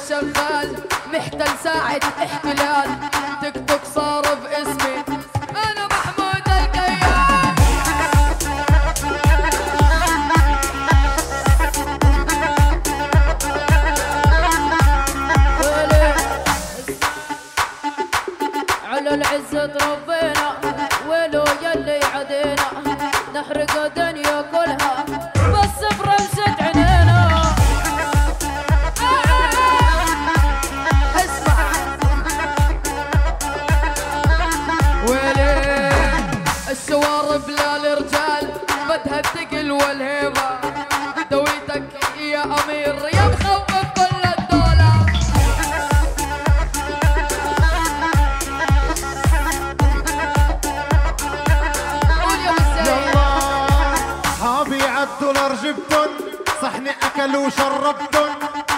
شغال محتل ساعة احتلال، تيك توك صار باسمي انا محمود الكيال. على العزة ربنا ولو يلي عدينا، نحرق الدنيا كلها بس برمشة عينينا. اسمع ويلي الشوارب للرجال بدها الثقل والهيبة، دويتك يا امير يا مخوف كل الدولة. الدولار جبتن صحن اكل وشربتن،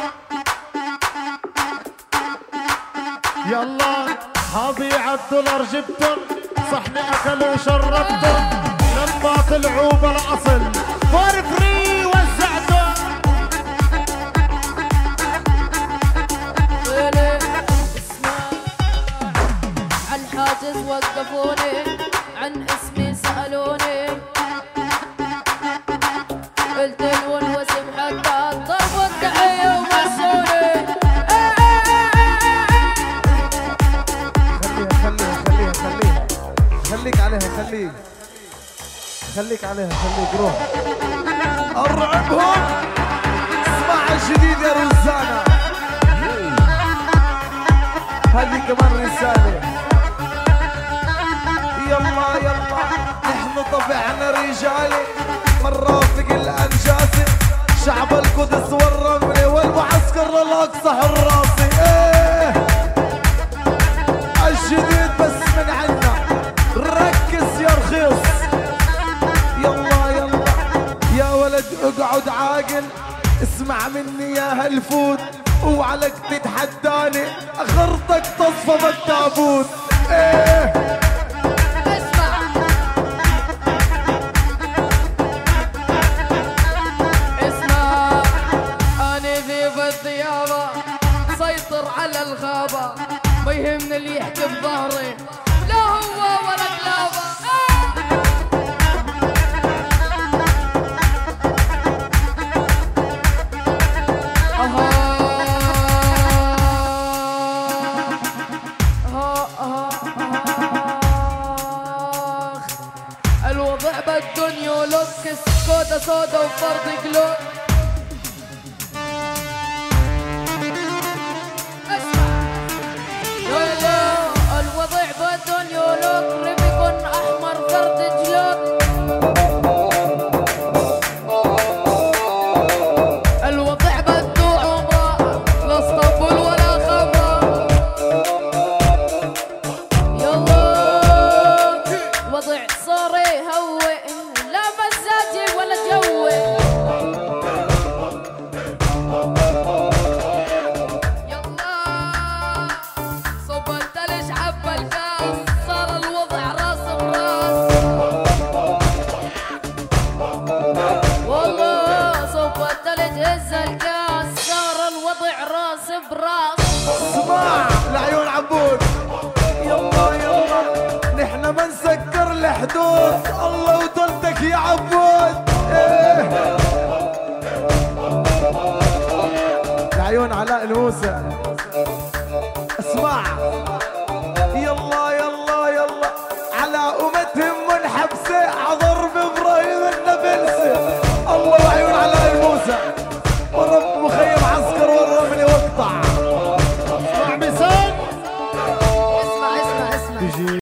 يلا هبيع الدولار جبتن صحن اكل وشربتن، لما طلعوا بالاصل فور فري وزعتن. اسمع عالحاجز وقفوني عن اسمي سألوني، قلت الون واسم حتى الضرب والتحية ومسوني. خليك عليها خليك روح ارعبهم. اسمع الجديد يا رزانة، هذه كمان رسالة. يلا نحن طبعنا رجالي مرافق الانجاسي، شعب القدس والرملة والمعسكر الاقصى حراسي. الجديد بس من عنا، ركز يا رخيص. يلا يا ولد اقعد عاقل، اسمع مني يا هالفوت، اوعلك تتحداني اخرتك تصفى بالتابوت. سيطر على الغابة، ما يهمني اللي يحكي بظهري، لا هو ولا كلابة. الوضع بالدنيا لوكس كودا سودا وفرد قلوب. الوضع بالدنيا لوك ربكن احمر فرد جلوك. الوضع بدو عمره لا اسطنبول ولا خمره. يلا وضع صار يهوي لا مزاجي ولا جوي. اسمع لعيون عبود، يلا نحن ما نسكر الحدود، الله وطلتك يا عبود. لعيون علاء الموسى، اسمع